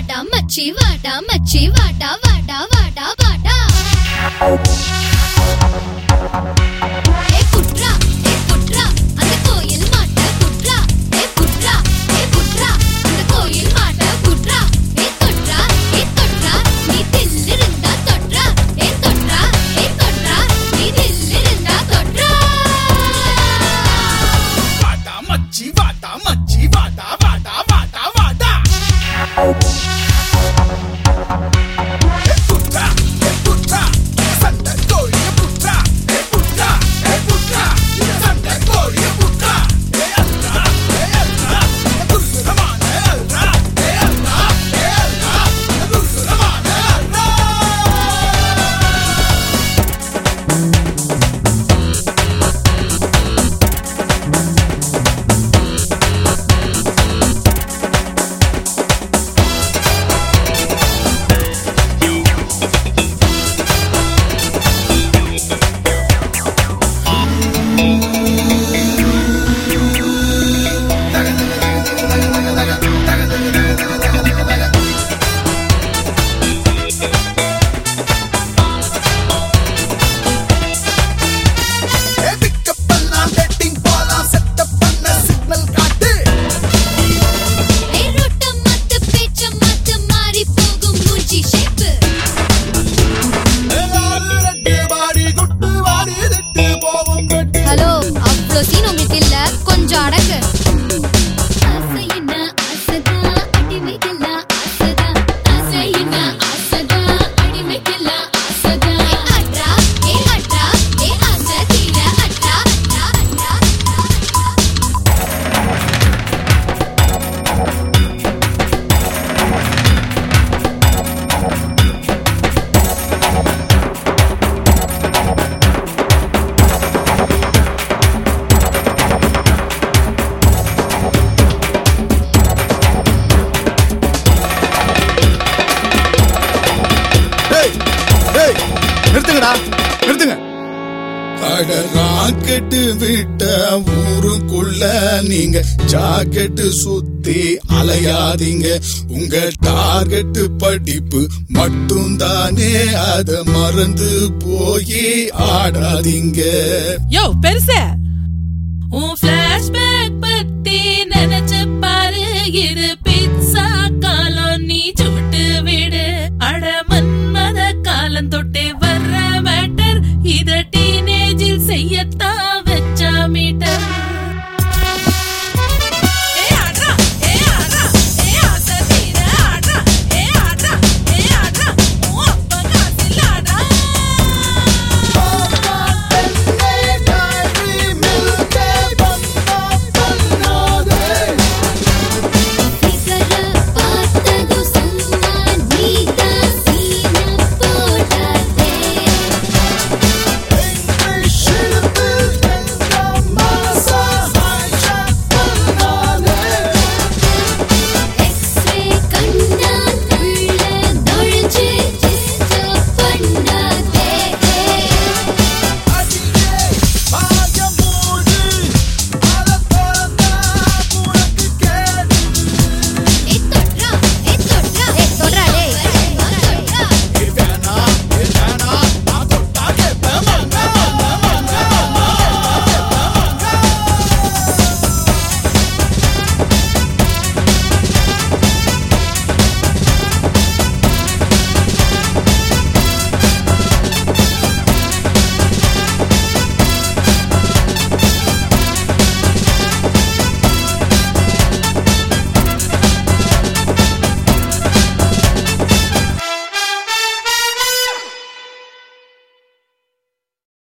வாடா மச்சி வாடா மச்சி வாடா வாடா வாடா வாடா ஏ புட்ரா அந்த கோயில் மாட்ட புட்ரா ஏ புட்ரா அந்த கோயில் மாட்ட புட்ரா ஏ தொட்ரா நீ தில்லிருந்தா தொட்ரா ஏ தொட்ரா நீ தில்லிருந்தா தொட்ரா வாடா மச்சி வாடா மச்சி வாடா வாடா வாடா வாடா ஹலோ அவ்ளோ சீன் உங்களுக்கு இல்ல கொஞ்சம் அடக்கு நிறுத்துங்க. ராக்கெட்டு விட்ட ஊருக்குள்ள நீங்க ஜாக்கெட்டு சுத்தி அலையாதீங்க. உங்க டார்கெட் படிப்பு மட்டும் தானே, அத மறந்து போய் ஆடாதீங்க. யோ பெருசே, உன் பிளாஷ்பேக் பத்தி நினைச்சு பாரு. இது